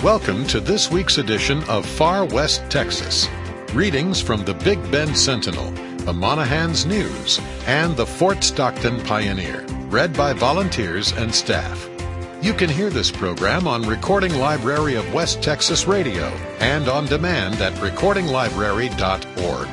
Welcome to this week's edition of Far West Texas. Readings from the Big Bend Sentinel, the Monahans News, and the Fort Stockton Pioneer, read by volunteers and staff. You can hear this program on Recording Library of West Texas Radio and on demand at recordinglibrary.org.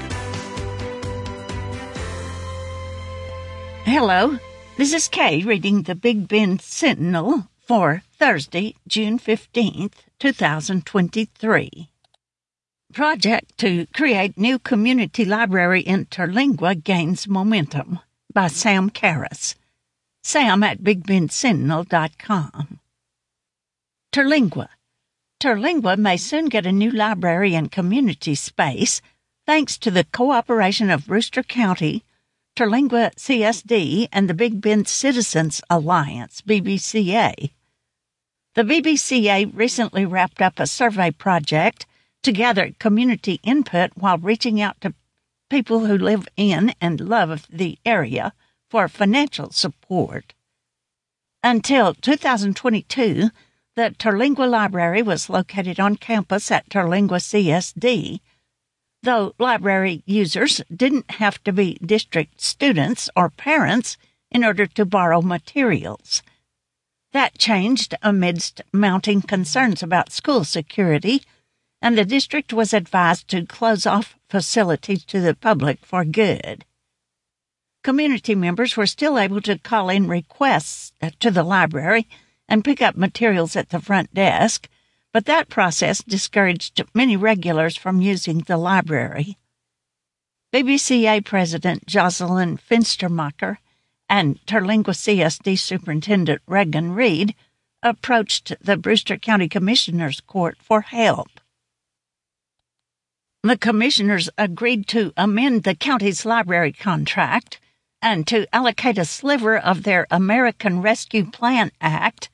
Hello, this is Kay reading the Big Bend Sentinel for Thursday, June 15th, 2023. Project to create new community library in Terlingua gains momentum by Sam Karras. Sam at bigbendsentinel.com. Terlingua. Terlingua may soon get a new library and community space thanks to the cooperation of Brewster County, Terlingua CSD, and the Big Bend Citizens Alliance, BBCA. The BBCA recently wrapped up a survey project to gather community input while reaching out to people who live in and love the area for financial support. Until 2022, the Terlingua Library was located on campus at Terlingua CSD, though library users didn't have to be district students or parents in order to borrow materials. That changed amidst mounting concerns about school security, and the district was advised to close off facilities to the public for good. Community members were still able to call in requests to the library and pick up materials at the front desk, but that process discouraged many regulars from using the library. BBCA President Jocelyn Finstermacher and Terlingua CSD Superintendent Regan Reed approached the Brewster County Commissioner's Court for help. The commissioners agreed to amend the county's library contract and to allocate a sliver of their American Rescue Plan Act,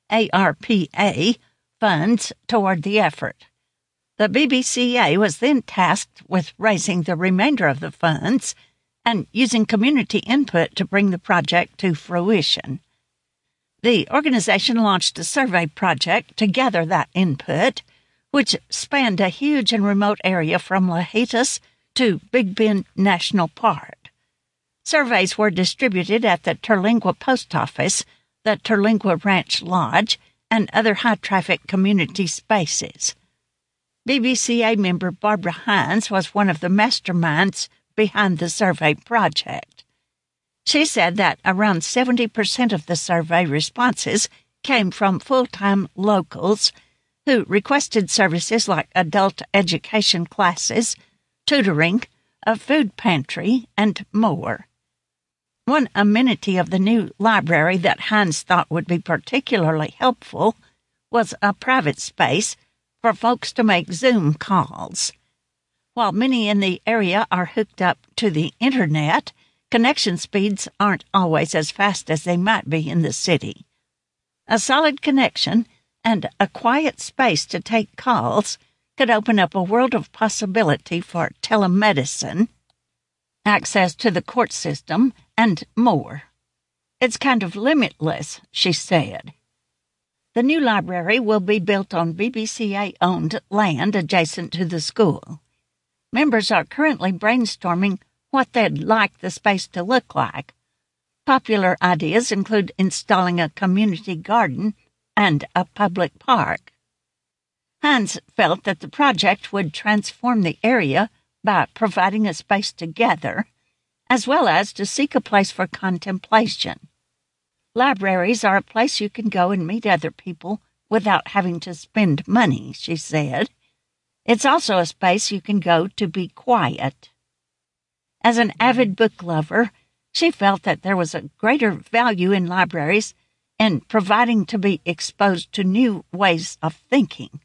ARPA, funds toward the effort. The BBCA was then tasked with raising the remainder of the funds and using community input to bring the project to fruition. The organization launched a survey project to gather that input, which spanned a huge and remote area from Lajitas to Big Bend National Park. Surveys were distributed at the Terlingua Post Office, the Terlingua Ranch Lodge, and other high-traffic community spaces. BBCA member Barbara Hines was one of the masterminds behind the survey project. She said that around 70% of the survey responses came from full-time locals who requested services like adult education classes, tutoring, a food pantry, and more. One amenity of the new library that Hines thought would be particularly helpful was a private space for folks to make Zoom calls. While many in the area are hooked up to the internet, connection speeds aren't always as fast as they might be in the city. A solid connection and a quiet space to take calls could open up a world of possibility for telemedicine, access to the court system, and more. It's kind of limitless, she said. The new library will be built on BBCA-owned land adjacent to the school. Members are currently brainstorming what they'd like the space to look like. Popular ideas include installing a community garden and a public park. Hines felt that the project would transform the area by providing a space to gather, as well as to seek a place for contemplation. Libraries are a place you can go and meet other people without having to spend money, she said. It's also a space you can go to be quiet. As an avid book lover, she felt that there was a greater value in libraries in providing to be exposed to new ways of thinking.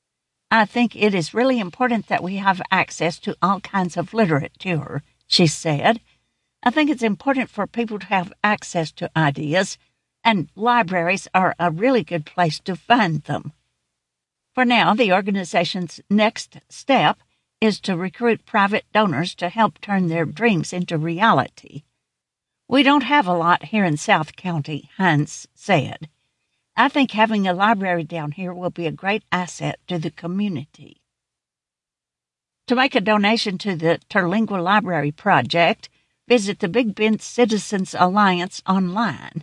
I think it is really important that we have access to all kinds of literature, she said. I think it's important for people to have access to ideas, and libraries are a really good place to find them. For now, the organization's next step is to recruit private donors to help turn their dreams into reality. We don't have a lot here in South County, Hines said. I think having a library down here will be a great asset to the community. To make a donation to the Terlingua Library Project, visit the Big Bend Citizens Alliance online.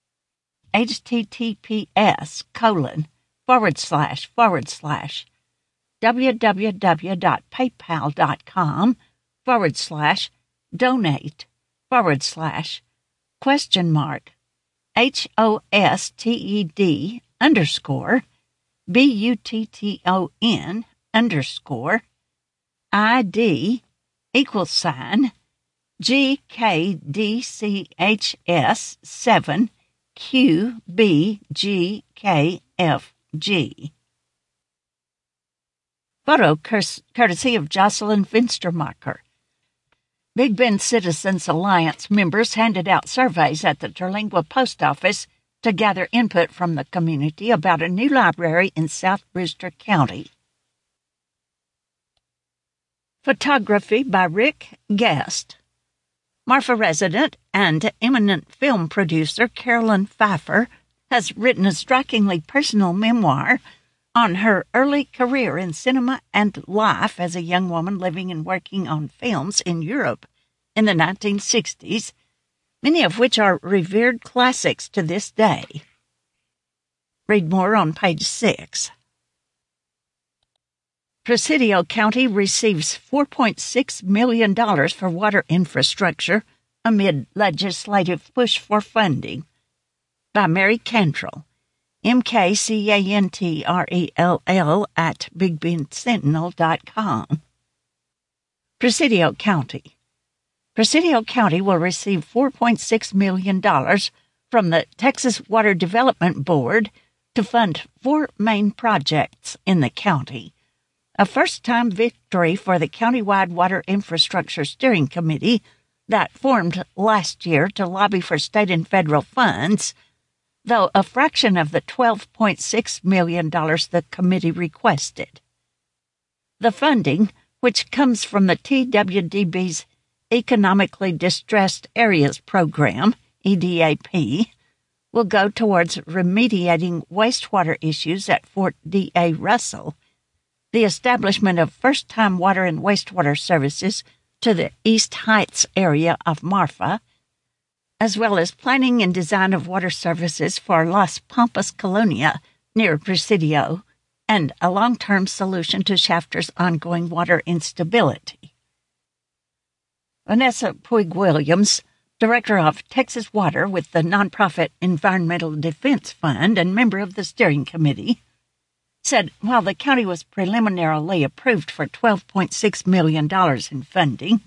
$hosted://www.paypal.com/donate/QBGKF7QBGKFG. Photo courtesy of Jocelyn Finstermacher. Big Bend Citizens Alliance members handed out surveys at the Terlingua Post Office to gather input from the community about a new library in South Brewster County. Photography by Rick Guest. Marfa resident and eminent film producer Carolyn Pfeiffer has written a strikingly personal memoir on her early career in cinema and life as a young woman living and working on films in Europe in the 1960s, many of which are revered classics to this day. Read more on page 6. Presidio County receives $4.6 million for water infrastructure amid legislative push for funding. By Mary Cantrell, MKCANTRELL at BigBendSentinel.com. Presidio County. Presidio County will receive $4.6 million from the Texas Water Development Board to fund 4 main projects in the county. A first-time victory for the Countywide Water Infrastructure Steering Committee that formed last year to lobby for state and federal funds, though a fraction of the $12.6 million the committee requested. The funding, which comes from the TWDB's Economically Distressed Areas Program, EDAP, will go towards remediating wastewater issues at Fort D.A. Russell, the establishment of first-time water and wastewater services to the East Heights area of Marfa, as well as planning and design of water services for Las Pampas Colonia near Presidio, and a long-term solution to Shafter's ongoing water instability. Vanessa Puig-Williams, director of Texas Water with the nonprofit Environmental Defense Fund and member of the steering committee, said while the county was preliminarily approved for $12.6 million in funding,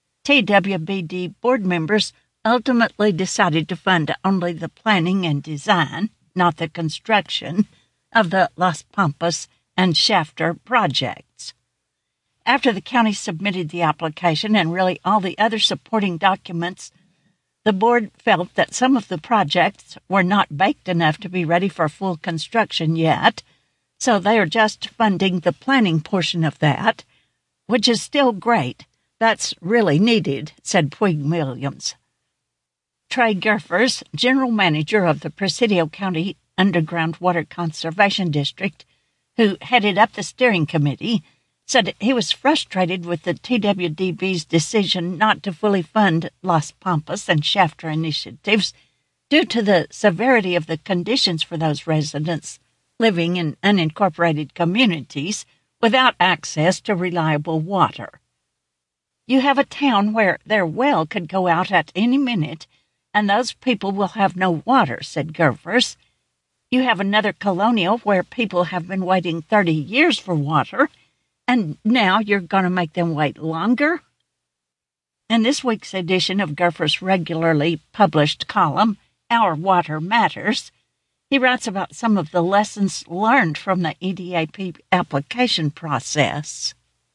TWBD board members ultimately decided to fund only the planning and design, not the construction, of the Las Pampas and Shafter projects. After the county submitted the application and really all the other supporting documents, the board felt that some of the projects were not baked enough to be ready for full construction yet, so they are just funding the planning portion of that, which is still great. That's really needed, said Puig-Williams. Trey Gerfers, general manager of the Presidio County Underground Water Conservation District, who headed up the steering committee, said he was frustrated with the TWDB's decision not to fully fund Las Pampas and Shafter initiatives due to the severity of the conditions for those residents living in unincorporated communities without access to reliable water. You have a town where their well could go out at any minute, and those people will have no water, said Gervers. You have another colonial where people have been waiting 30 years for water, and now you're going to make them wait longer? In this week's edition of Gerfers' regularly published column, Our Water Matters, he writes about some of the lessons learned from the EDAP application process.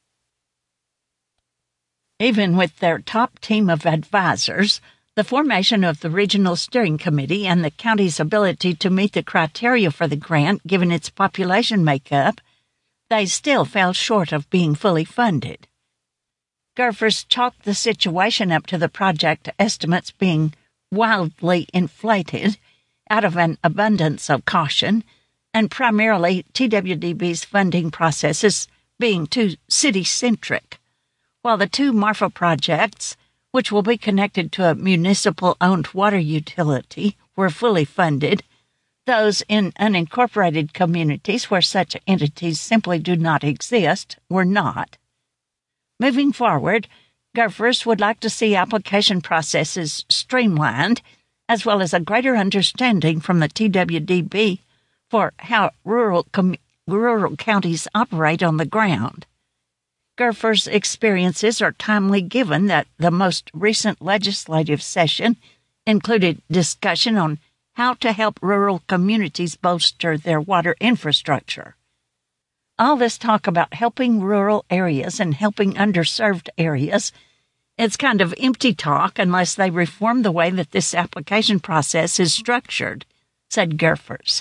Even with their top team of advisors, the formation of the Regional Steering Committee and the county's ability to meet the criteria for the grant given its population makeup, they still fell short of being fully funded. Gerfers chalked the situation up to the project estimates being wildly inflated out of an abundance of caution, and primarily TWDB's funding processes being too city-centric. While the two Marfa projects, which will be connected to a municipal-owned water utility, were fully funded, those in unincorporated communities where such entities simply do not exist were not. Moving forward, GERFers would like to see application processes streamlined, as well as a greater understanding from the TWDB for how rural counties operate on the ground. GERFers' experiences are timely given that the most recent legislative session included discussion on how to help rural communities bolster their water infrastructure. All this talk about helping rural areas and helping underserved areas, it's kind of empty talk unless they reform the way that this application process is structured, said GERFers.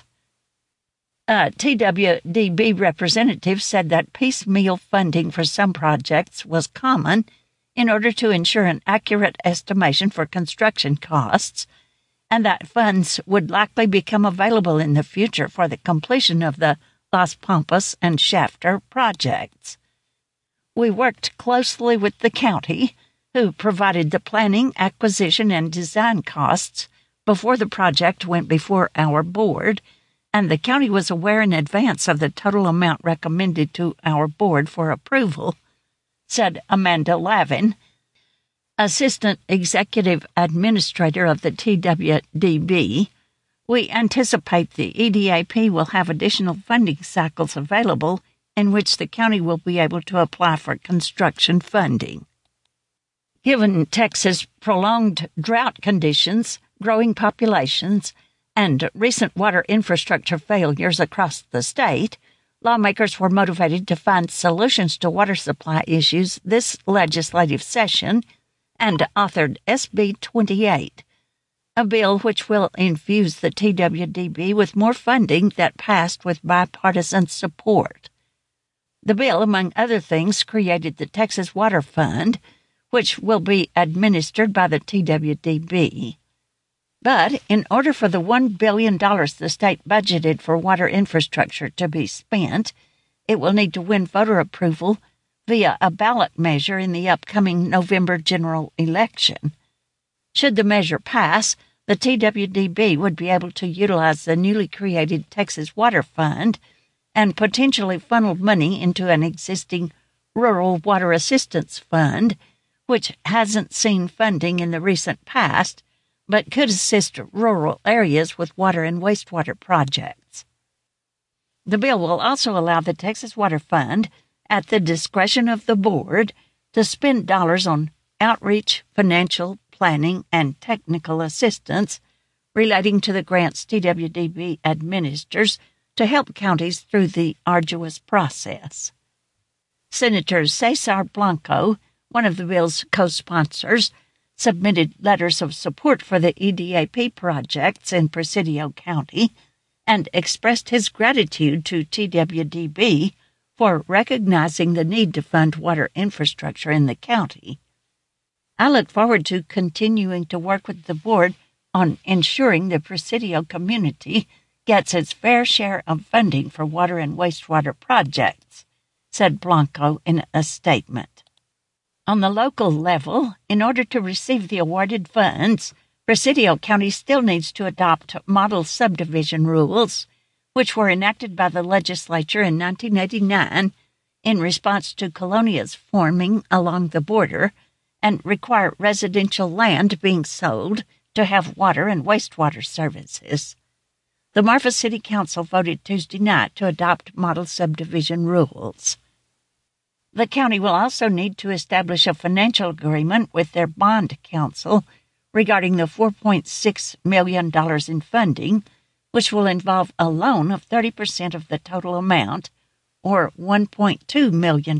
A TWDB representative said that piecemeal funding for some projects was common in order to ensure an accurate estimation for construction costs, and that funds would likely become available in the future for the completion of the Las Pampas and Shafter projects. We worked closely with the county, who provided the planning, acquisition, and design costs before the project went before our board, and the county was aware in advance of the total amount recommended to our board for approval, said Amanda Lavin, Assistant Executive Administrator of the TWDB. We anticipate the EDAP will have additional funding cycles available in which the county will be able to apply for construction funding. Given Texas' prolonged drought conditions, growing populations, and recent water infrastructure failures across the state, lawmakers were motivated to find solutions to water supply issues this legislative session and authored SB 28, a bill which will infuse the TWDB with more funding that passed with bipartisan support. The bill, among other things, created the Texas Water Fund, which will be administered by the TWDB. But in order for the $1 billion the state budgeted for water infrastructure to be spent, it will need to win voter approval via a ballot measure in the upcoming November general election. Should the measure pass, the TWDB would be able to utilize the newly created Texas Water Fund and potentially funnel money into an existing Rural Water Assistance Fund, which hasn't seen funding in the recent past, but could assist rural areas with water and wastewater projects. The bill will also allow the Texas Water Fund, at the discretion of the board, to spend dollars on outreach, financial, planning, and technical assistance relating to the grants TWDB administers to help counties through the arduous process. Senator Cesar Blanco, one of the bill's co-sponsors, submitted letters of support for the EDAP projects in Presidio County and expressed his gratitude to TWDB for recognizing the need to fund water infrastructure in the county. I look forward to continuing to work with the board on ensuring the Presidio community gets its fair share of funding for water and wastewater projects, said Blanco in a statement. On the local level, in order to receive the awarded funds, Presidio County still needs to adopt model subdivision rules, which were enacted by the legislature in 1989 in response to colonias forming along the border and require residential land being sold to have water and wastewater services. The Marfa City Council voted Tuesday night to adopt model subdivision rules. The county will also need to establish a financial agreement with their bond council regarding the $4.6 million in funding, which will involve a loan of 30% of the total amount, or $1.2 million.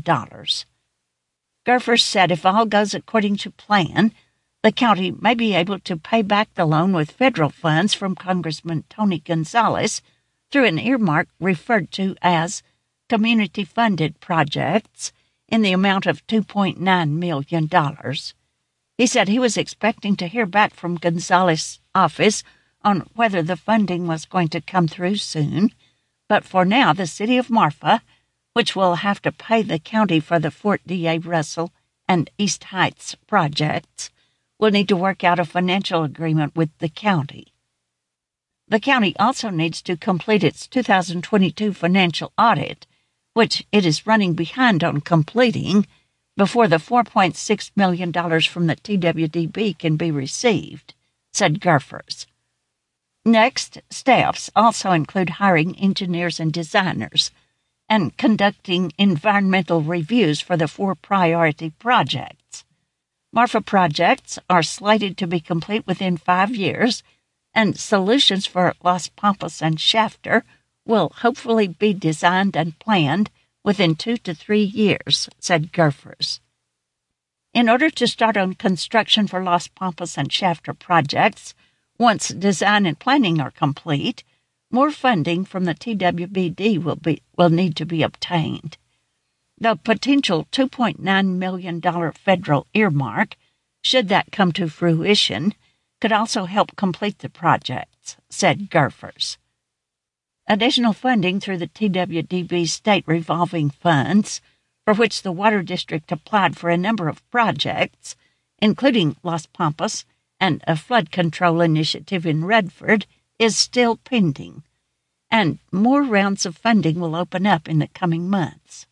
GERFers said if all goes according to plan, the county may be able to pay back the loan with federal funds from Congressman Tony Gonzalez through an earmark referred to as community-funded projects in the amount of $2.9 million. He said he was expecting to hear back from Gonzalez's office on whether the funding was going to come through soon, but for now the city of Marfa, which will have to pay the county for the Fort D.A. Russell and East Heights projects, will need to work out a financial agreement with the county. The county also needs to complete its 2022 financial audit, which it is running behind on completing, before the $4.6 million from the TWDB can be received, said Gurfers. Next steps also include hiring engineers and designers and conducting environmental reviews for the 4 priority projects. Marfa projects are slated to be complete within 5 years, and solutions for Las Pampas and Shafter will hopefully be designed and planned within 2 to 3 years, said Gurfers. In order to start on construction for Las Pampas and Shafter projects, once design and planning are complete, more funding from the TWBD will need to be obtained. The potential $2.9 million federal earmark, should that come to fruition, could also help complete the projects, said Gurfers. Additional funding through the TWDB state revolving funds, for which the Water District applied for a number of projects, including Las Pampas and a flood control initiative in Redford, is still pending, and more rounds of funding will open up in the coming months.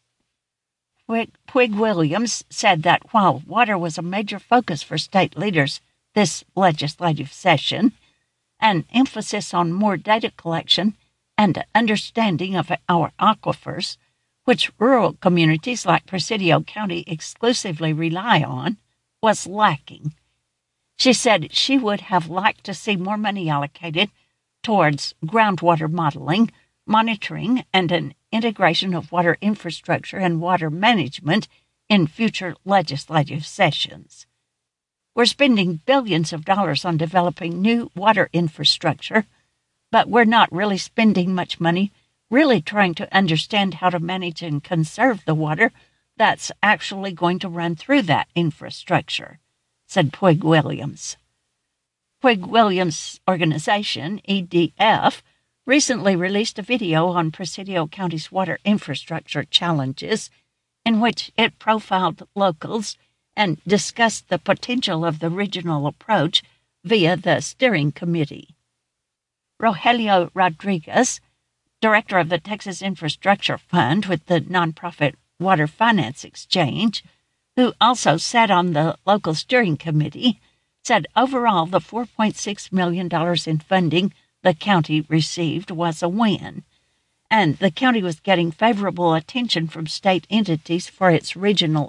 Puig Williams said that while water was a major focus for state leaders this legislative session, an emphasis on more data collection and understanding of our aquifers, which rural communities like Presidio County exclusively rely on, was lacking. She said she would have liked to see more money allocated towards groundwater modeling, monitoring, and an integration of water infrastructure and water management in future legislative sessions. We're spending billions of dollars on developing new water infrastructure, but we're not really spending much money really trying to understand how to manage and conserve the water that's actually going to run through that infrastructure, said Puig Williams. Puig Williams' organization, EDF, recently released a video on Presidio County's water infrastructure challenges in which it profiled locals and discussed the potential of the regional approach via the steering committee. Rogelio Rodriguez, director of the Texas Infrastructure Fund with the nonprofit Water Finance Exchange, who also sat on the local steering committee, said overall the $4.6 million in funding the county received was a win, and the county was getting favorable attention from state entities for its regional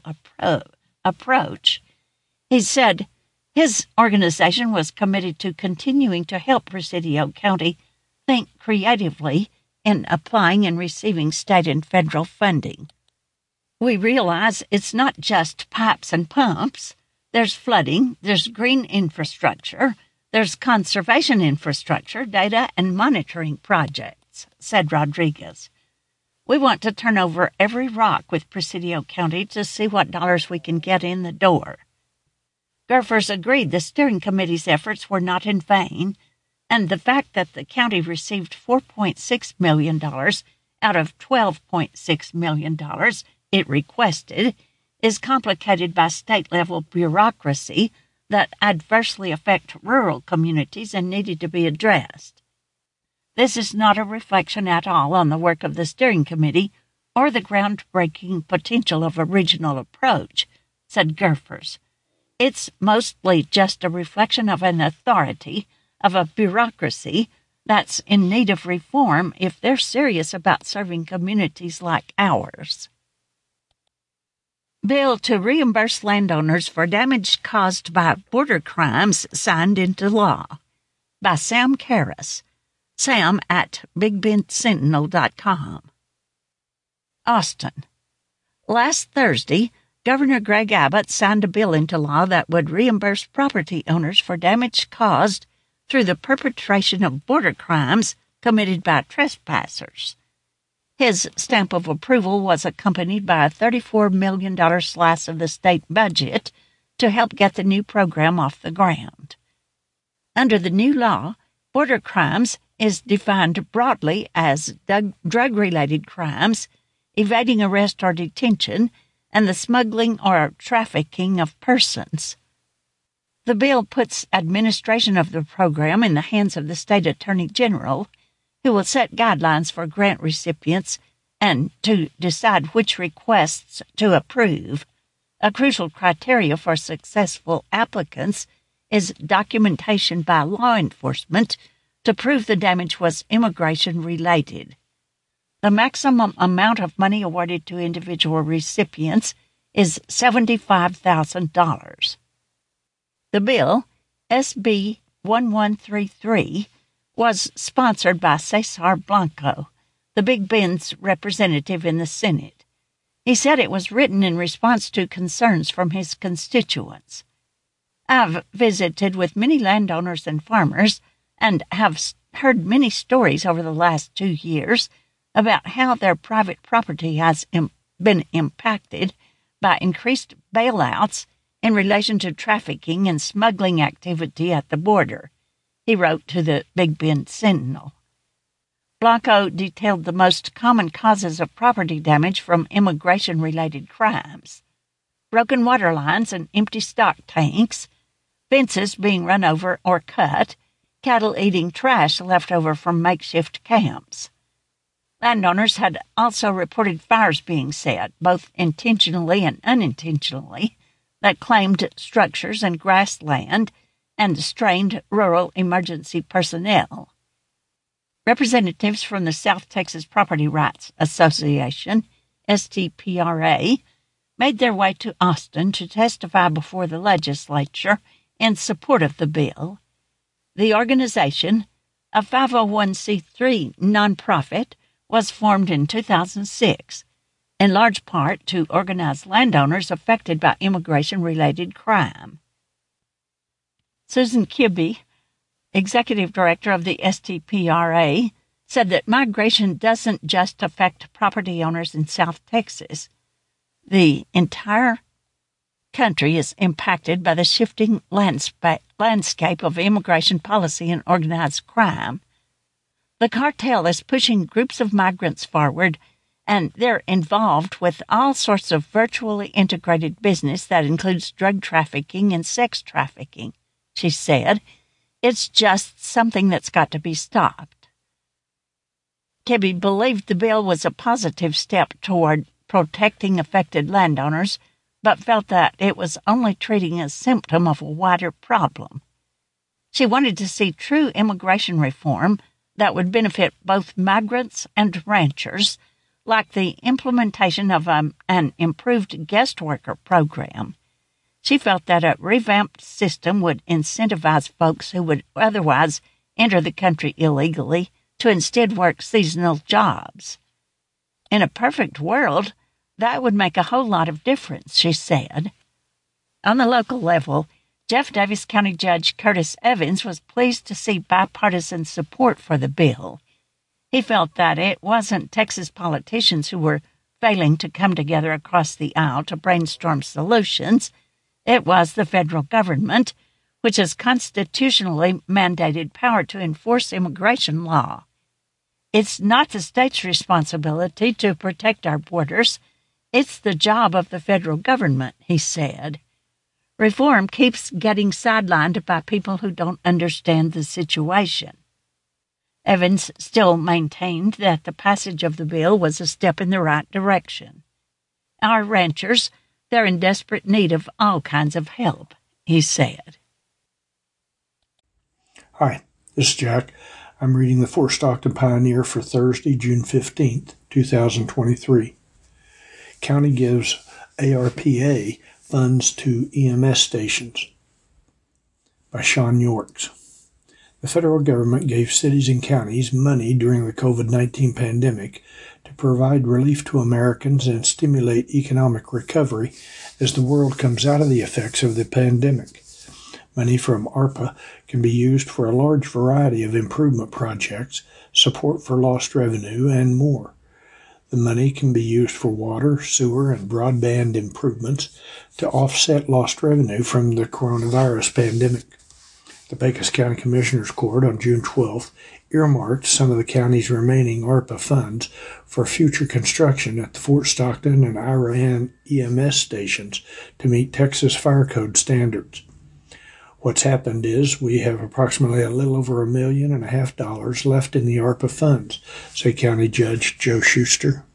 approach. He said his organization was committed to continuing to help Presidio County think creatively in applying and receiving state and federal funding. We realize it's not just pipes and pumps. There's flooding, there's green infrastructure, there's conservation infrastructure, data and monitoring projects, said Rodriguez. We want to turn over every rock with Presidio County to see what dollars we can get in the door. Gurfers agreed the steering committee's efforts were not in vain, and the fact that the county received $4.6 million out of $12.6 million it requested is complicated by state-level bureaucracy that adversely affect rural communities and needed to be addressed. This is not a reflection at all on the work of the steering committee or the groundbreaking potential of a regional approach, said Gurfers. It's mostly just a reflection of an authority, of a bureaucracy that's in need of reform if they're serious about serving communities like ours. Bill to reimburse landowners for damage caused by border crimes signed into law, by Sam Karras. Sam at BigBendSentinel.com. Austin. Last Thursday, Governor Greg Abbott signed a bill into law that would reimburse property owners for damage caused through the perpetration of border crimes committed by trespassers. His stamp of approval was accompanied by a $34 million slice of the state budget to help get the new program off the ground. Under the new law, Border crimes is defined broadly as drug-related crimes, evading arrest or detention, and the smuggling or trafficking of persons. The bill puts administration of the program in the hands of the state attorney general, who will set guidelines for grant recipients and to decide which requests to approve. A crucial criteria for successful applicants is documentation by law enforcement to prove the damage was immigration-related. The maximum amount of money awarded to individual recipients is $75,000. The bill, SB 1133, was sponsored by Cesar Blanco, the Big Bend's representative in the Senate. He said it was written in response to concerns from his constituents. I've visited with many landowners and farmers and have heard many stories over the last 2 years about how their private property has been impacted by increased bailouts in relation to trafficking and smuggling activity at the border, he wrote to the Big Bend Sentinel. Blanco detailed the most common causes of property damage from immigration-related crimes: broken water lines and empty stock tanks, fences being run over or cut, cattle eating trash left over from makeshift camps. Landowners had also reported fires being set, both intentionally and unintentionally, that claimed structures and grassland and strained rural emergency personnel. Representatives from the South Texas Property Rights Association, STPRA, made their way to Austin to testify before the legislature in support of the bill. The organization, a 501c3 nonprofit, was formed in 2006, in large part to organize landowners affected by immigration-related crime. Susan Kibbe, executive director of the STPRA, said that migration doesn't just affect property owners in South Texas. The entire country is impacted by the shifting landscape of immigration policy and organized crime. The cartel is pushing groups of migrants forward, and they're involved with all sorts of virtually integrated business that includes drug trafficking and sex trafficking, she said. It's just something that's got to be stopped. Kibbe believed the bill was a positive step toward protecting affected landowners, but felt that it was only treating a symptom of a wider problem. She wanted to see true immigration reform that would benefit both migrants and ranchers, like the implementation of an improved guest worker program. She felt that a revamped system would incentivize folks who would otherwise enter the country illegally to instead work seasonal jobs. In a perfect world, that would make a whole lot of difference, she said. On the local level, Jeff Davis County Judge Curtis Evans was pleased to see bipartisan support for the bill. He felt that it wasn't Texas politicians who were failing to come together across the aisle to brainstorm solutions. It was the federal government, which has constitutionally mandated power to enforce immigration law. It's not the state's responsibility to protect our borders. It's the job of the federal government, he said. Reform keeps getting sidelined by people who don't understand the situation. Evans still maintained that the passage of the bill was a step in the right direction. Our ranchers, they're in desperate need of all kinds of help, he said. Hi, this is Jack. I'm reading the Fort Stockton Pioneer for Thursday, June 15th, 2023. County gives ARPA funds to EMS stations, by Sean Yorks. The federal government gave cities and counties money during the COVID-19 pandemic to provide relief to Americans and stimulate economic recovery as the world comes out of the effects of the pandemic. Money from ARPA can be used for a large variety of improvement projects, support for lost revenue, and more. The money can be used for water, sewer, and broadband improvements to offset lost revenue from the coronavirus pandemic. The Pecos County Commissioners Court on June 12th earmarked some of the county's remaining ARPA funds for future construction at the Fort Stockton and Ira EMS stations to meet Texas Fire Code standards. What's happened is we have approximately a little over $1.5 million left in the ARPA funds, said County Judge Joe Schuster.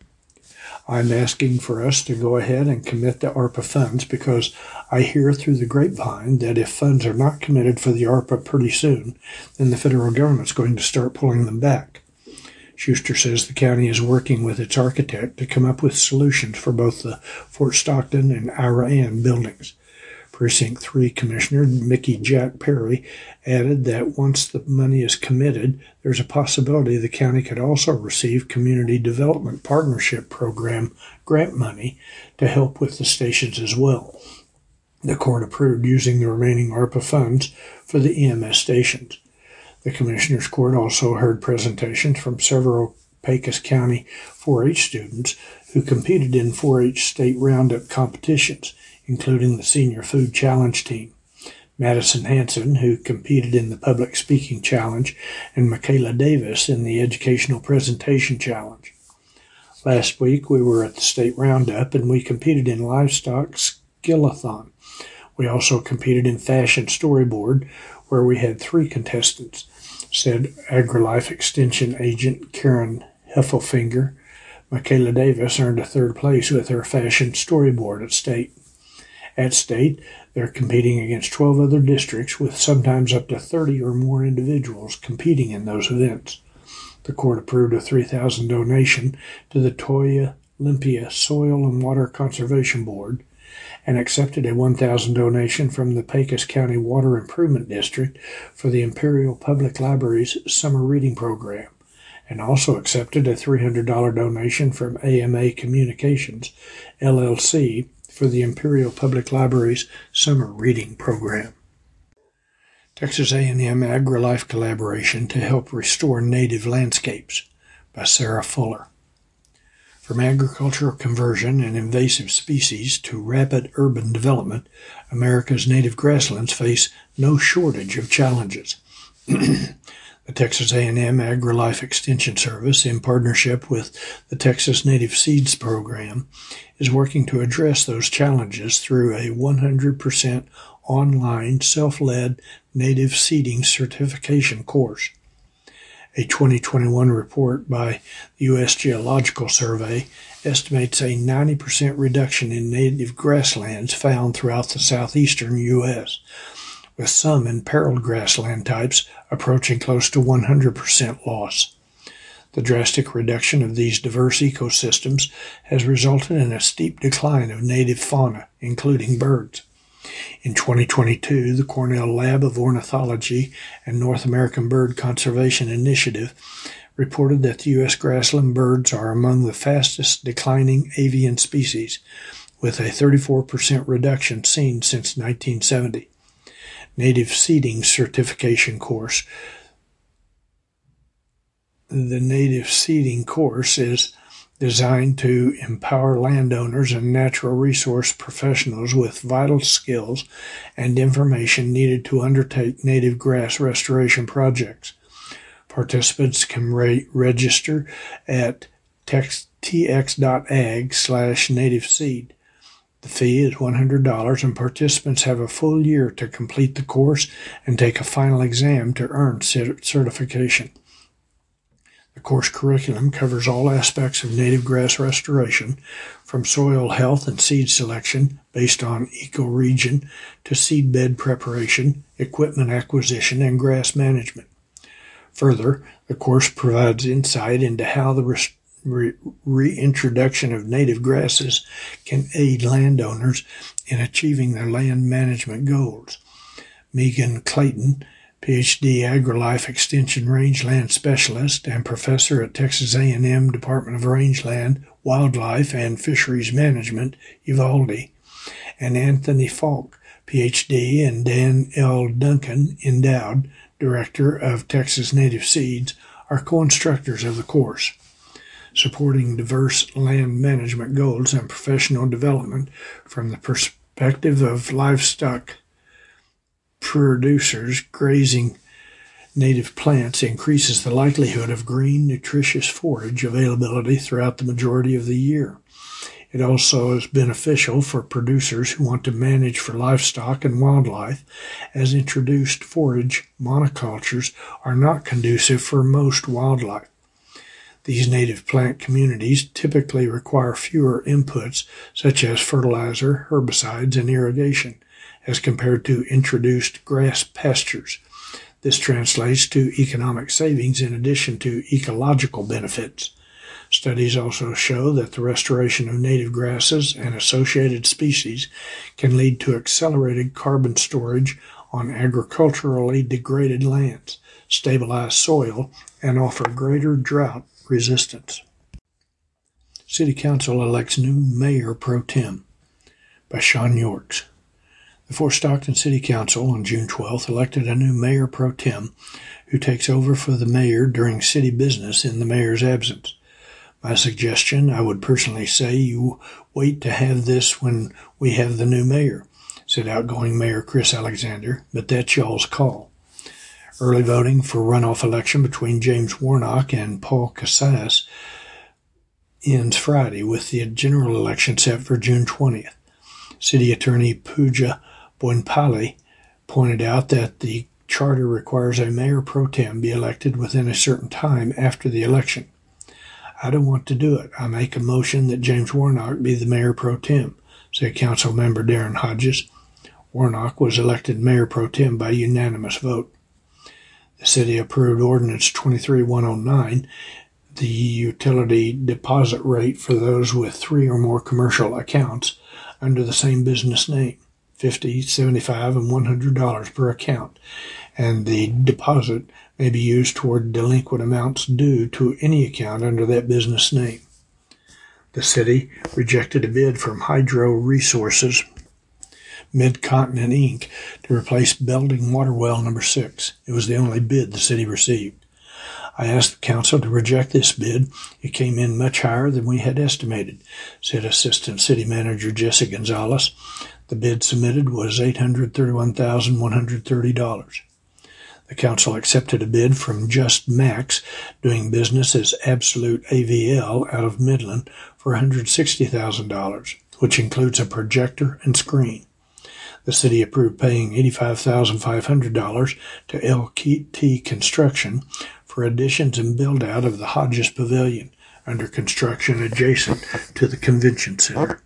I'm asking for us to go ahead and commit the ARPA funds because I hear through the grapevine that if funds are not committed for the ARPA pretty soon, then the federal government's going to start pulling them back. Schuster says the county is working with its architect to come up with solutions for both the Fort Stockton and Ira buildings. Precinct 3 Commissioner Mickey Jack Perry added that once the money is committed, there's a possibility the county could also receive Community Development Partnership Program grant money to help with the stations as well. The court approved using the remaining ARPA funds for the EMS stations. The Commissioners Court also heard presentations from several Pecos County 4-H students who competed in 4-H state roundup competitions, including the Senior Food Challenge team. Madison Hanson, who competed in the Public Speaking Challenge, and Michaela Davis in the Educational Presentation Challenge. Last week, we were at the State Roundup, and we competed in Livestock Skillathon. We also competed in Fashion Storyboard, where we had 3 contestants, said AgriLife Extension Agent Karen Heffelfinger. Michaela Davis earned a 3rd place with her Fashion Storyboard at State. At State, they're competing against 12 other districts with sometimes up to 30 or more individuals competing in those events. The court approved a $3,000 donation to the Toya Olympia Soil and Water Conservation Board and accepted a $1,000 donation from the Pecos County Water Improvement District for the Imperial Public Library's Summer Reading Program, and also accepted a $300 donation from AMA Communications, LLC, for the Imperial Public Library's Summer Reading Program. Texas A&M AgriLife Collaboration to Help Restore Native Landscapes by Sarah Fuller. From agricultural conversion and invasive species to rapid urban development, America's native grasslands face no shortage of challenges. The Texas A&M AgriLife Extension Service, in partnership with the Texas Native Seeds Program, is working to address those challenges through a 100% online, self-led native seeding certification course. A 2021 report by the U.S. Geological Survey estimates a 90% reduction in native grasslands found throughout the southeastern U.S., with some imperiled grassland types approaching close to 100% loss. The drastic reduction of these diverse ecosystems has resulted in a steep decline of native fauna, including birds. In 2022, the Cornell Lab of Ornithology and North American Bird Conservation Initiative reported that the U.S. grassland birds are among the fastest declining avian species, with a 34% reduction seen since 1970. Native Seeding Certification Course. The Native Seeding course is designed to empower landowners and natural resource professionals with vital skills and information needed to undertake native grass restoration projects. Participants can register at tx.ag/nativeseed. The fee is $100, and participants have a full year to complete the course and take a final exam to earn certification. The course curriculum covers all aspects of native grass restoration, from soil health and seed selection based on ecoregion to seedbed preparation, equipment acquisition, and grass management. Further, the course provides insight into how the reintroduction of native grasses can aid landowners in achieving their land management goals. Megan Clayton, Ph.D. AgriLife Extension Rangeland Specialist and Professor at Texas A&M Department of Rangeland, Wildlife, and Fisheries Management, Uvalde, and Anthony Falk, Ph.D., and Dan L. Duncan, Endowed, Director of Texas Native Seeds, are co-instructors of the course. Supporting diverse land management goals and professional development from the perspective of livestock producers grazing native plants increases the likelihood of green, nutritious forage availability throughout the majority of the year. It also is beneficial for producers who want to manage for livestock and wildlife, as introduced forage monocultures are not conducive for most wildlife. These native plant communities typically require fewer inputs such as fertilizer, herbicides, and irrigation, as compared to introduced grass pastures. This translates to economic savings in addition to ecological benefits. Studies also show that the restoration of native grasses and associated species can lead to accelerated carbon storage on agriculturally degraded lands, stabilize soil, and offer greater drought resistance. City Council elects new Mayor Pro Tem by Sean Yorks. The Fort Stockton City Council on June 12th elected a new Mayor Pro Tem who takes over for the mayor during city business in the mayor's absence. My suggestion, I would personally say you wait to have this when we have the new mayor, said outgoing Mayor Chris Alexander, but that's y'all's call. Early voting for runoff election between James Warnock and Paul Casas ends Friday, with the general election set for June 20th. City Attorney Pooja Boinpally pointed out that the charter requires a mayor pro tem be elected within a certain time after the election. I don't want to do it. I make a motion that James Warnock be the mayor pro tem, said Council Member Darren Hodges. Warnock was elected mayor pro tem by unanimous vote. The city approved Ordinance 23-109, the utility deposit rate for those with 3 or more commercial accounts under the same business name, $50, $75, and $100 per account, and the deposit may be used toward delinquent amounts due to any account under that business name. The city rejected a bid from Hydro Resources Mid-Continent Inc. to replace Belding Water Well No. 6. It was the only bid the city received. I asked the council to reject this bid. It came in much higher than we had estimated, said Assistant City Manager Jesse Gonzalez. The bid submitted was $831,130. The council accepted a bid from Just Max, doing business as Absolute AVL out of Midland, for $160,000, which includes a projector and screen. The city approved paying $85,500 to LT Construction for additions and build-out of the Hodges Pavilion, under construction adjacent to the Convention Center.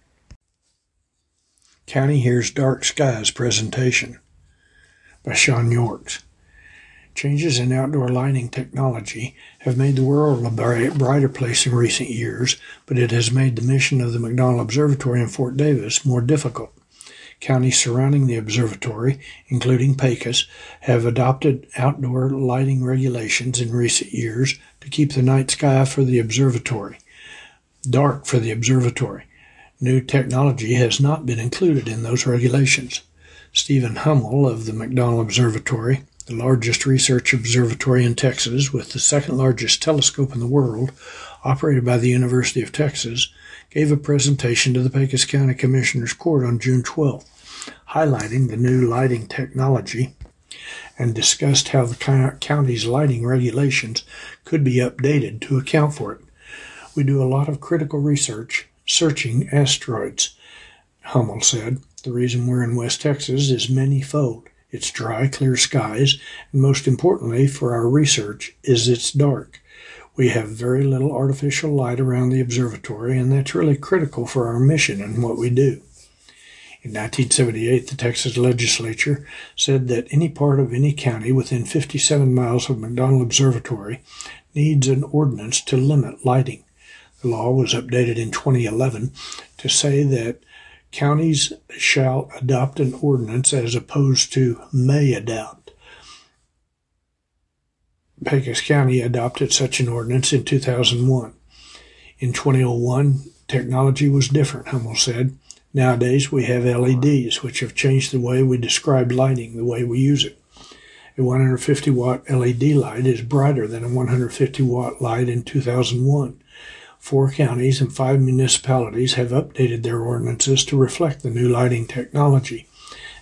County Hears Dark Skies presentation by Sean Yorks. Changes in outdoor lighting technology have made the world a brighter place in recent years, but it has made the mission of the McDonald Observatory in Fort Davis more difficult. Counties surrounding the observatory, including Pecos, have adopted outdoor lighting regulations in recent years to keep the night sky for the observatory dark for the observatory. New technology has not been included in those regulations. Stephen Hummel of the McDonald Observatory, the largest research observatory in Texas with the second largest telescope in the world, operated by the University of Texas, gave a presentation to the Pecos County Commissioners Court on June 12th, highlighting the new lighting technology and discussed how the county's lighting regulations could be updated to account for it. We do a lot of critical research searching asteroids, Hummel said. The reason we're in West Texas is many-fold. It's dry, clear skies, and most importantly for our research is it's dark. We have very little artificial light around the observatory, and that's really critical for our mission and what we do. In 1978, the Texas legislature said that any part of any county within 57 miles of McDonald Observatory needs an ordinance to limit lighting. The law was updated in 2011 to say that counties shall adopt an ordinance as opposed to may adopt. Pecos County adopted such an ordinance in 2001. In 2001, technology was different, Hummel said. Nowadays, we have LEDs, which have changed the way we describe lighting, the way we use it. A 150-watt LED light is brighter than a 150-watt light in 2001. 4 counties and 5 municipalities have updated their ordinances to reflect the new lighting technology.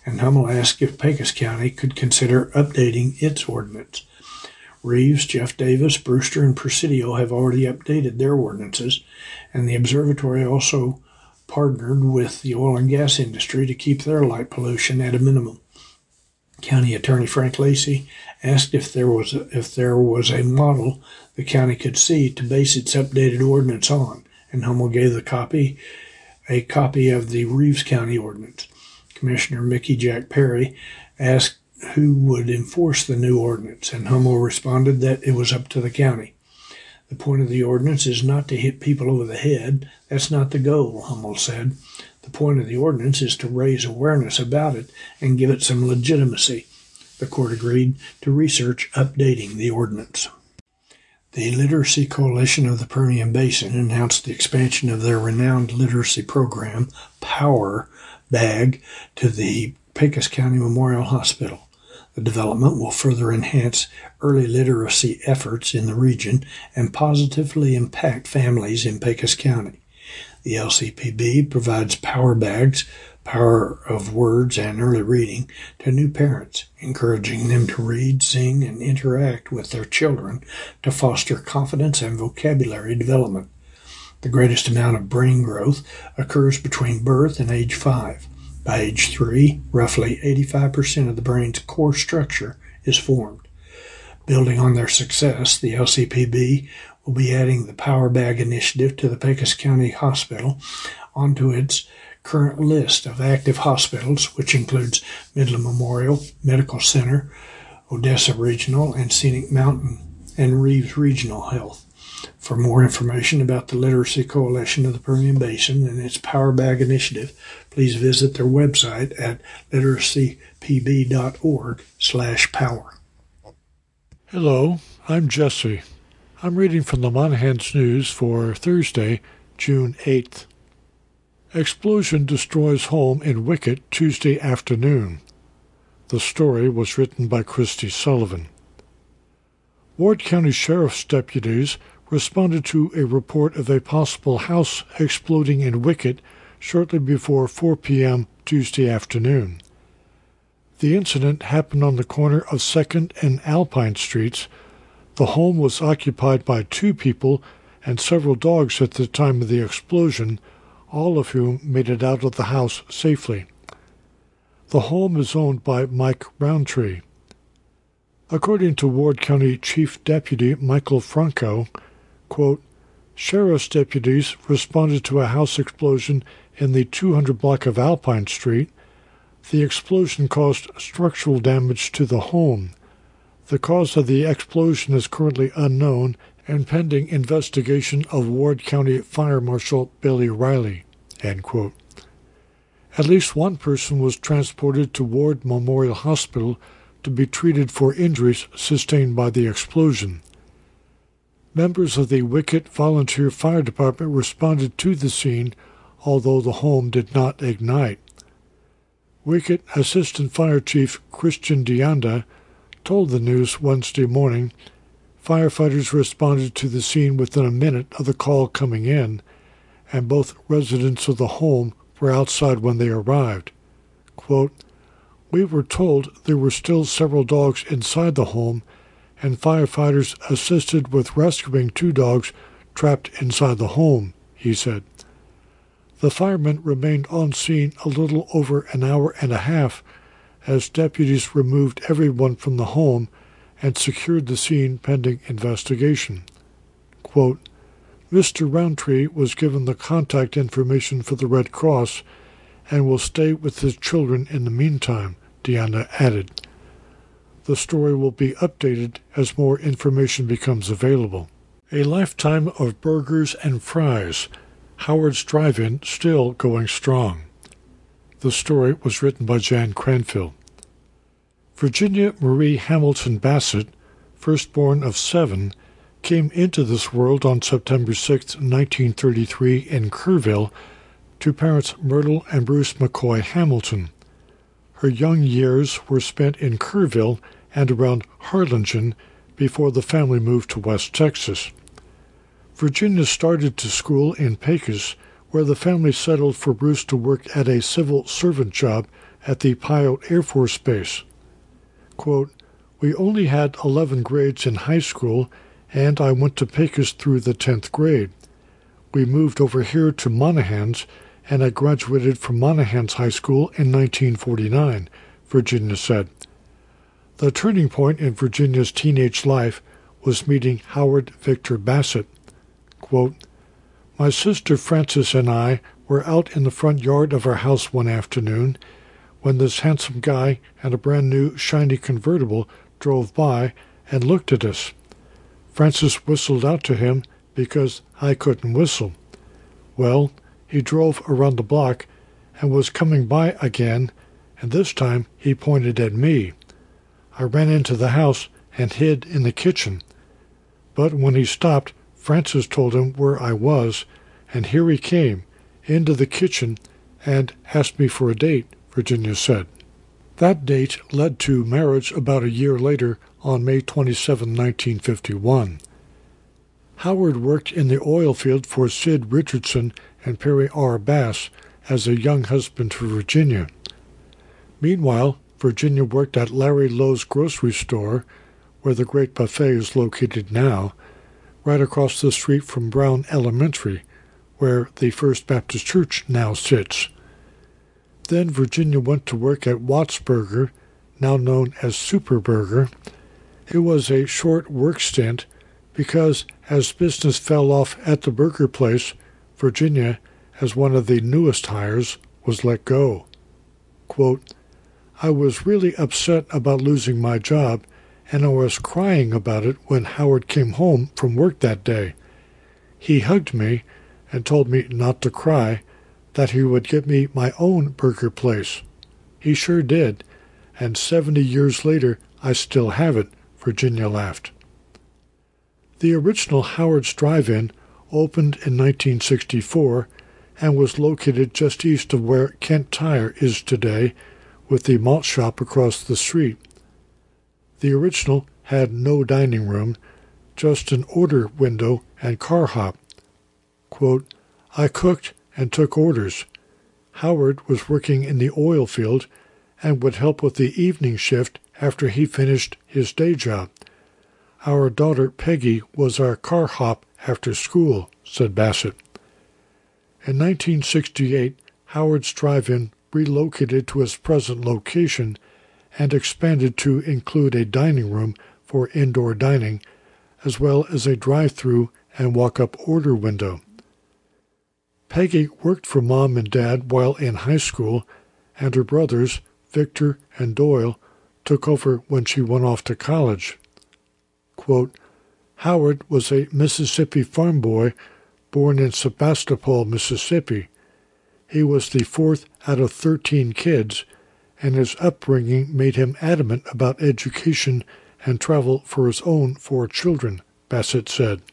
and Hummel asked if Pecos County could consider updating its ordinance. Reeves, Jeff Davis, Brewster, and Presidio have already updated their ordinances, and the observatory also partnered with the oil and gas industry to keep their light pollution at a minimum. County Attorney Frank Lacey asked if there was a model the county could see to base its updated ordinance on, and Hummel gave a copy of the Reeves County ordinance. Commissioner Mickey Jack Perry asked who would enforce the new ordinance, and Hummel responded that it was up to the county. The point of the ordinance is not to hit people over the head. That's not the goal, Hummel said. The point of the ordinance is to raise awareness about it and give it some legitimacy. The court agreed to research updating the ordinance. The Literacy Coalition of the Permian Basin announced the expansion of their renowned literacy program, Power Bag, to the Pecos County Memorial Hospital. The development will further enhance early literacy efforts in the region and positively impact families in Pecos County. The LCPB provides power bags, power of words and early reading, to new parents, encouraging them to read, sing, and interact with their children to foster confidence and vocabulary development. The greatest amount of brain growth occurs between birth and age 5. By age 3, roughly 85% of the brain's core structure is formed. Building on their success, the LCPB will be adding the Power Bag initiative to the Pecos County Hospital onto its current list of active hospitals, which includes Midland Memorial Medical Center, Odessa Regional, and Scenic Mountain, and Reeves Regional Health. For more information about the Literacy Coalition of the Permian Basin and its Power Bag initiative, please visit their website at literacypb.org/power. Hello, I'm Jesse. I'm reading from the Monahans News for Thursday, June 8th. Explosion destroys home in Wickett Tuesday afternoon. The story was written by Christy Sullivan. Ward County Sheriff's deputies responded to a report of a possible house exploding in Wickett shortly before 4 p.m. Tuesday afternoon. The incident happened on the corner of 2nd and Alpine Streets. The home was occupied by 2 people and several dogs at the time of the explosion, all of whom made it out of the house safely. The home is owned by Mike Roundtree. According to Ward County Chief Deputy Michael Franco, quote, Sheriff's deputies responded to a house explosion in the 200 block of Alpine Street. The explosion caused structural damage to the home. The cause of the explosion is currently unknown and pending investigation of Ward County Fire Marshal Billy Riley, end quote. At least one person was transported to Ward Memorial Hospital to be treated for injuries sustained by the explosion. Members of the Wickett Volunteer Fire Department responded to the scene, although the home did not ignite. Wickett Assistant Fire Chief Christian Deanda told the news Wednesday morning firefighters responded to the scene within a minute of the call coming in, and both residents of the home were outside when they arrived. Quote, we were told there were still several dogs inside the home, and firefighters assisted with rescuing 2 dogs trapped inside the home, he said. The firemen remained on scene a little over an hour and a half as deputies removed everyone from the home and secured the scene pending investigation. Quote, Mr. Roundtree was given the contact information for the Red Cross and will stay with his children in the meantime, Deanna added. The story will be updated as more information becomes available. A lifetime of burgers and fries. Howard's Drive-In still going strong. The story was written by Jan Cranfield. Virginia Marie Hamilton Bassett, firstborn of 7, came into this world on September 6, 1933 in Kerrville to parents Myrtle and Bruce McCoy Hamilton. Her young years were spent in Kerrville and around Harlingen before the family moved to West Texas. Virginia started to school in Pecos, where the family settled for Bruce to work at a civil servant job at the Pyote Air Force Base. Quote, "We only had 11 grades in high school, and I went to Pecos through the 10th grade. We moved over here to Monahans, and I graduated from Monahans High School in 1949, Virginia said. The turning point in Virginia's teenage life was meeting Howard Victor Bassett. Quote, "My sister Frances and I were out in the front yard of our house one afternoon when this handsome guy and a brand-new shiny convertible drove by and looked at us. Frances whistled out to him because I couldn't whistle. Well, he drove around the block and was coming by again, and this time he pointed at me. I ran into the house and hid in the kitchen. But when he stopped, Frances told him where I was, and here he came, into the kitchen, and asked me for a date," Virginia said. That date led to marriage about a year later on May 27, 1951. Howard worked in the oil field for Sid Richardson and Perry R. Bass as a young husband to Virginia. Meanwhile, Virginia worked at Larry Lowe's grocery store, where the Great Buffet is located now, right across the street from Brown Elementary, where the First Baptist Church now sits. Then Virginia went to work at Watts Burger, now known as Super Burger. It was a short work stint because as business fell off at the burger place, Virginia, as one of the newest hires, was let go. Quote, "I was really upset about losing my job, and I was crying about it when Howard came home from work that day. He hugged me and told me not to cry, that he would get me my own burger place. He sure did, and 70 years later I still have it," Virginia laughed. The original Howard's Drive-In opened in 1964 and was located just east of where Kent Tire is today, with the malt shop across the street. The original had no dining room, just an order window and car hop. Quote, "I cooked and took orders. Howard was working in the oil field and would help with the evening shift after he finished his day job. Our daughter Peggy was our car hop after school," said Bassett. In 1968, Howard's Drive-In relocated to its present location and expanded to include a dining room for indoor dining, as well as a drive-through and walk-up order window. Peggy worked for Mom and Dad while in high school, and her brothers, Victor and Doyle, took over when she went off to college. Quote, "Howard was a Mississippi farm boy born in Sebastopol, Mississippi. He was the fourth out of 13 kids, and his upbringing made him adamant about education and travel for his own 4 children," Bassett said.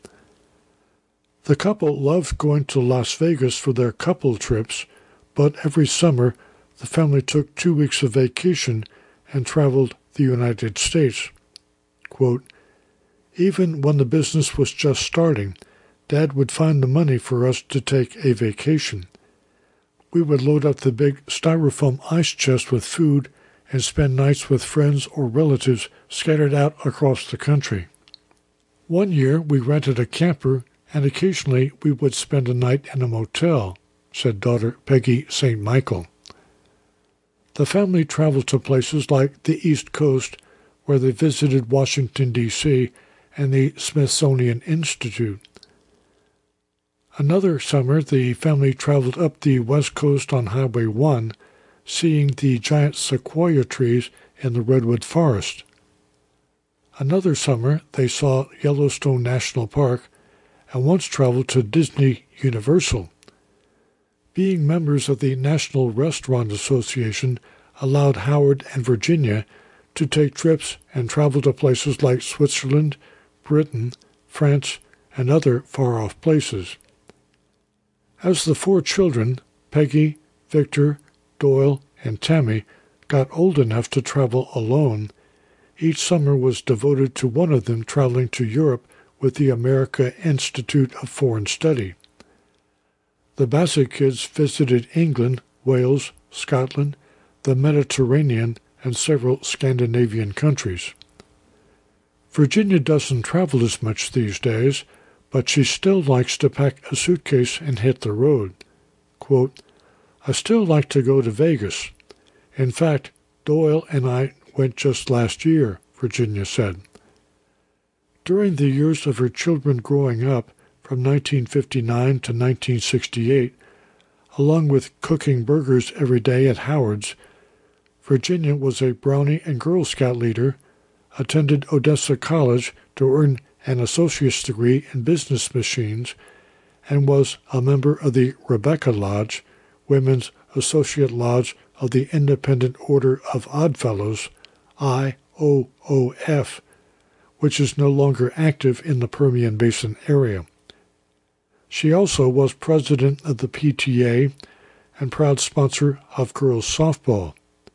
The couple loved going to Las Vegas for their couple trips, but every summer the family took 2 weeks of vacation and traveled the United States. Quote, "Even when the business was just starting, Dad would find the money for us to take a vacation. We would load up the big styrofoam ice chest with food and spend nights with friends or relatives scattered out across the country. One year we rented a camper, and occasionally we would spend a night in a motel," said daughter Peggy St. Michael. The family traveled to places like the East Coast, where they visited Washington, D.C., and the Smithsonian Institute. Another summer, the family traveled up the West Coast on Highway 1, seeing the giant sequoia trees in the redwood forest. Another summer, they saw Yellowstone National Park and once traveled to Disney Universal. Being members of the National Restaurant Association allowed Howard and Virginia to take trips and travel to places like Switzerland, Britain, France, and other far-off places. As the 4 children, Peggy, Victor, Doyle, and Tammy, got old enough to travel alone, each summer was devoted to one of them traveling to Europe with the America Institute of Foreign Study. The Bassett kids visited England, Wales, Scotland, the Mediterranean, and several Scandinavian countries. Virginia doesn't travel as much these days, but she still likes to pack a suitcase and hit the road. Quote, I still like to go to Vegas. In fact, Doyle and I went just last year, Virginia said. During the years of her children growing up, from 1959 to 1968, along with cooking burgers every day at Howard's, Virginia was a Brownie and Girl Scout leader, attended Odessa College to earn an associate's degree in business machines, and was a member of the Rebecca Lodge, Women's Associate Lodge of the Independent Order of Oddfellows, IOOF, which is no longer active in the Permian Basin area. She also was president of the PTA and proud sponsor of girls softball.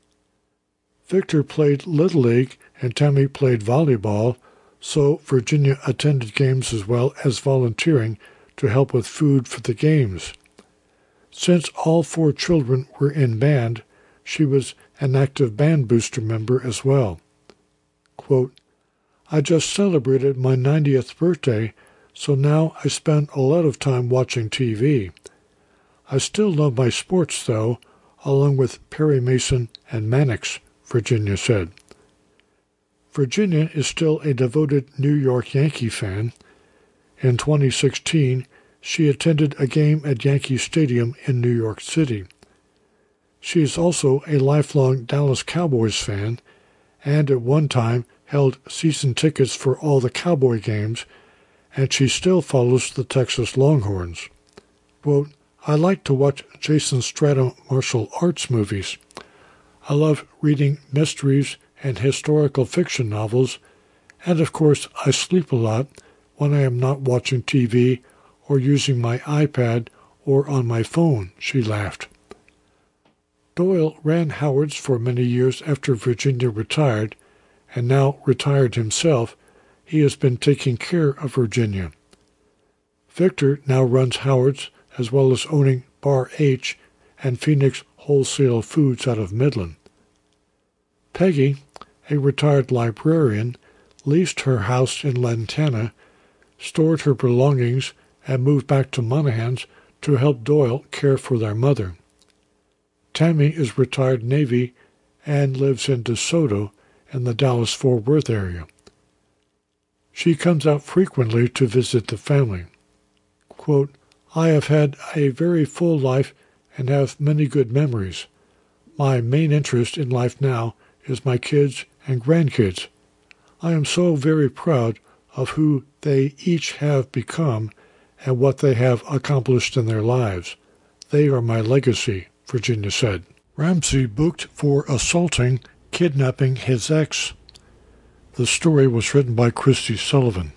Victor played Little League and Tammy played volleyball, so Virginia attended games as well as volunteering to help with food for the games. Since all 4 children were in band, she was an active band booster member as well. Quote, I just celebrated my 90th birthday, so now I spend a lot of time watching TV. I still love my sports, though, along with Perry Mason and Mannix, Virginia said. Virginia is still a devoted New York Yankee fan. In 2016, she attended a game at Yankee Stadium in New York City. She is also a lifelong Dallas Cowboys fan, and at one time held season tickets for all the Cowboy games, and she still follows the Texas Longhorns. Quote, I like to watch Jason Statham martial arts movies. I love reading mysteries and historical fiction novels, and of course I sleep a lot when I am not watching TV or using my iPad or on my phone, she laughed. Doyle ran Howard's for many years after Virginia retired, and now retired himself. He has been taking care of Virginia. Victor now runs Howard's, as well as owning Bar H and Phoenix Wholesale Foods out of Midland. Peggy, a retired librarian, leased her house in Lantana, stored her belongings, and moved back to Monahans to help Doyle care for their mother. Tammy is retired Navy and lives in DeSoto in the Dallas-Fort Worth area. She comes out frequently to visit the family. Quote, I have had a very full life and have many good memories. My main interest in life now is my kids and grandkids. I am so very proud of who they each have become and what they have accomplished in their lives. They are my legacy, Virginia said. Ramsey booked for assaulting, kidnapping his ex. The story was written by Christy Sullivan.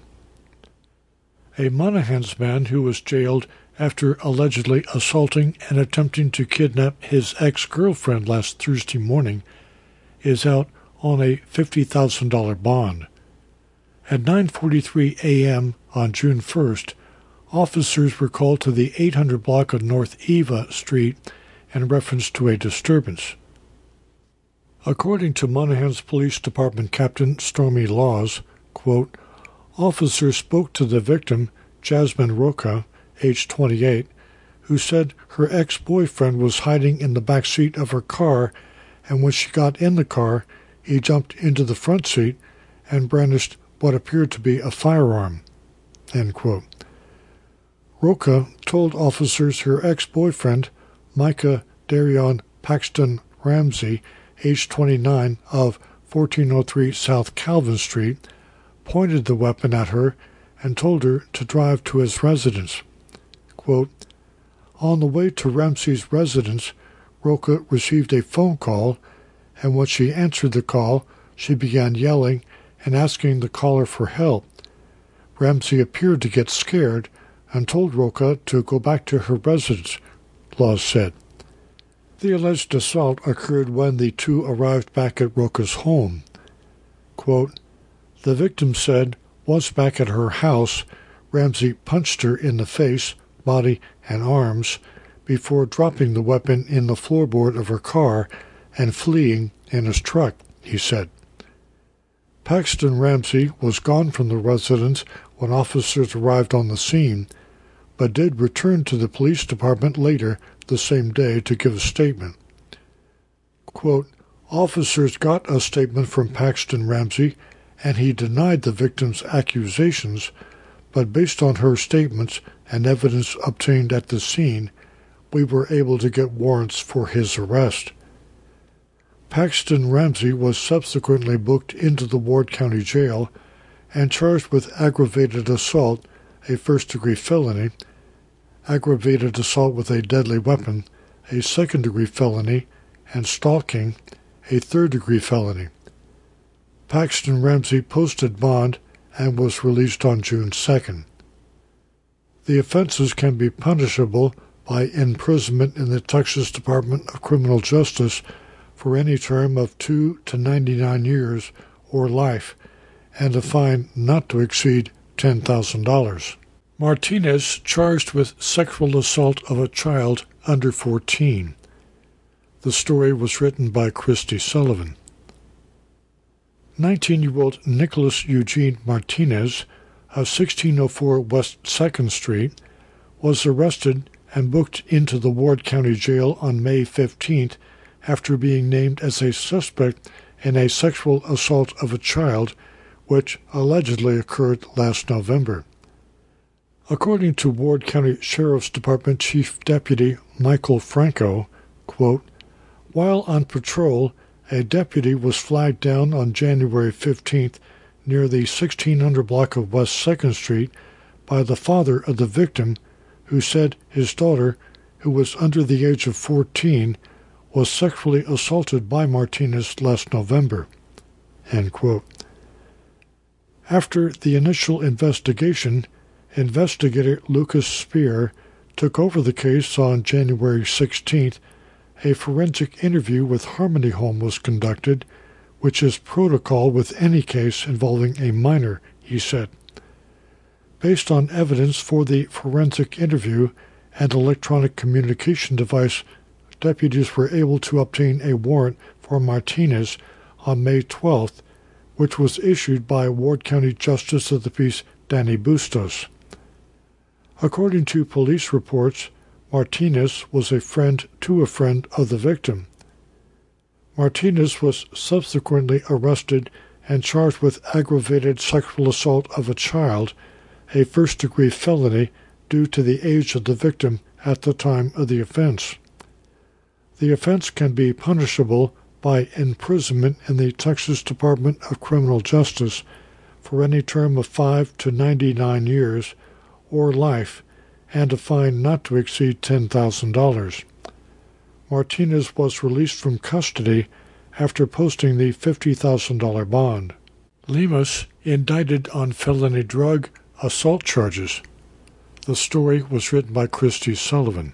A Monahans man who was jailed after allegedly assaulting and attempting to kidnap his ex-girlfriend last Thursday morning is out on a $50,000 bond. At 9:43 a.m. on June 1st, officers were called to the 800 block of North Eva Street in reference to a disturbance. According to Monahans Police Department Captain Stormy Laws, quote, officers spoke to the victim, Jasmine Roca, age 28, who said her ex-boyfriend was hiding in the back seat of her car, and when she got in the car, he jumped into the front seat and brandished what appeared to be a firearm. End quote. Roca told officers her ex-boyfriend, Micah Darion Paxton Ramsey, age 29, of 1403 South Calvin Street, pointed the weapon at her and told her to drive to his residence. Quote, on the way to Ramsey's residence, Roca received a phone call, and when she answered the call, she began yelling and asking the caller for help. Ramsey appeared to get scared and told Roca to go back to her residence, Laws said. The alleged assault occurred when the two arrived back at Roca's home. Quote, the victim said once back at her house, Ramsey punched her in the face, body, and arms before dropping the weapon in the floorboard of her car and fleeing in his truck, he said. Paxton Ramsey was gone from the residence when officers arrived on the scene, but did return to the police department later the same day to give a statement. Quote, "Officers got a statement from Paxton Ramsey, and he denied the victim's accusations, but based on her statements and evidence obtained at the scene, we were able to get warrants for his arrest." Paxton Ramsey was subsequently booked into the Ward County Jail and charged with aggravated assault, a first-degree felony, aggravated assault with a deadly weapon, a second-degree felony, and stalking, a third-degree felony. Paxton Ramsey posted bond and was released on June 2nd. The offenses can be punishable by imprisonment in the Texas Department of Criminal Justice for any term of 2 to 99 years or life, and a fine not to exceed $10,000. Martinez charged with sexual assault of a child under 14. The story was written by Christy Sullivan. 19-year-old Nicholas Eugene Martinez of 1604 West 2nd Street was arrested and booked into the Ward County Jail on May 15th after being named as a suspect in a sexual assault of a child, which allegedly occurred last November. According to Ward County Sheriff's Department Chief Deputy Michael Franco, quote, "While on patrol, a deputy was flagged down on January 15th near the 1600 block of West 2nd Street by the father of the victim, who said his daughter, who was under the age of 14, was sexually assaulted by Martinez last November." End quote. After the initial investigation, investigator Lucas Spear took over the case on January 16th. A forensic interview with Harmony Home was conducted, which is protocol with any case involving a minor, he said. Based on evidence for the forensic interview and electronic communication device, deputies were able to obtain a warrant for Martinez on May 12th, which was issued by Ward County Justice of the Peace Danny Bustos. According to police reports, Martinez was a friend to a friend of the victim. Martinez was subsequently arrested and charged with aggravated sexual assault of a child, a first-degree felony due to the age of the victim at the time of the offense. The offense can be punishable by imprisonment in the Texas Department of Criminal Justice for any term of 5 to 99 years or life, and a fine not to exceed $10,000. Martinez was released from custody after posting the $50,000 bond. Lemus indicted on felony drug assault charges. The story was written by Christy Sullivan.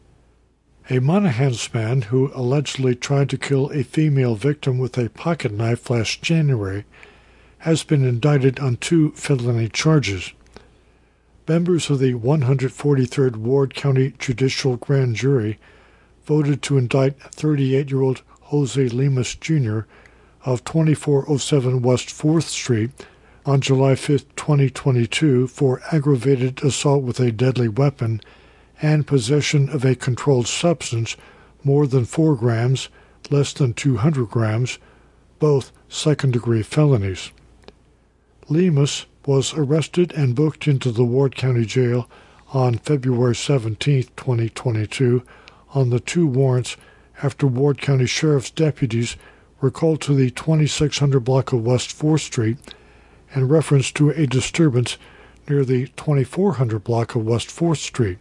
A Monahans man who allegedly tried to kill a female victim with a pocket knife last January has been indicted on 2 felony charges. Members of the 143rd Ward County Judicial Grand Jury voted to indict 38-year-old Jose Lemus, Jr. of 2407 West 4th Street on July 5, 2022 for aggravated assault with a deadly weapon and possession of a controlled substance more than 4 grams, less than 200 grams, both second-degree felonies. Lemus was arrested and booked into the Ward County Jail on February 17, 2022, on the 2 warrants after Ward County Sheriff's deputies were called to the 2600 block of West 4th Street in reference to a disturbance near the 2400 block of West 4th Street.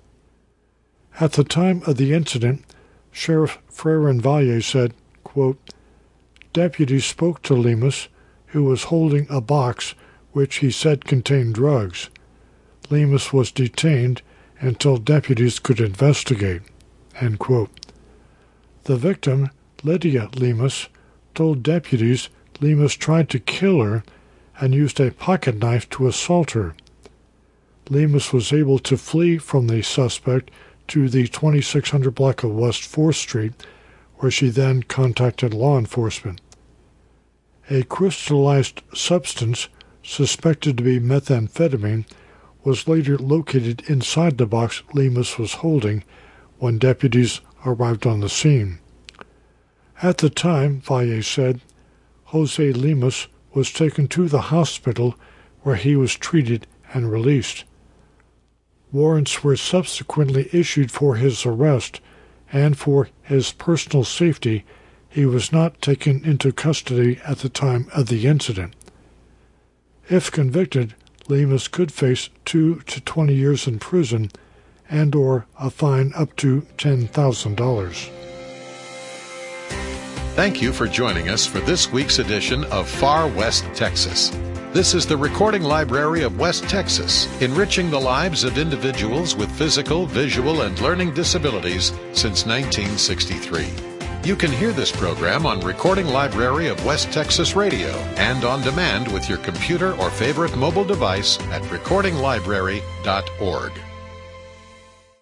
At the time of the incident, Sheriff Frerin Valle said, quote, "Deputies spoke to Lemus, who was holding a box which he said contained drugs. Lemus was detained until deputies could investigate." End quote. The victim, Lydia Lemus, told deputies Lemus tried to kill her and used a pocket knife to assault her. Lemus was able to flee from the suspect to the 2600 block of West 4th Street, where she then contacted law enforcement. A crystallized substance suspected to be methamphetamine was later located inside the box Lemus was holding when deputies arrived on the scene. At the time, Valle said, Jose Lemus was taken to the hospital where he was treated and released. Warrants were subsequently issued for his arrest, and for his personal safety, he was not taken into custody at the time of the incident. If convicted, Lemus could face 2 to 20 years in prison and or a fine up to $10,000. Thank you for joining us for this week's edition of Far West Texas. This is the Recording Library of West Texas, enriching the lives of individuals with physical, visual, and learning disabilities since 1963. You can hear this program on Recording Library of West Texas Radio and on demand with your computer or favorite mobile device at recordinglibrary.org.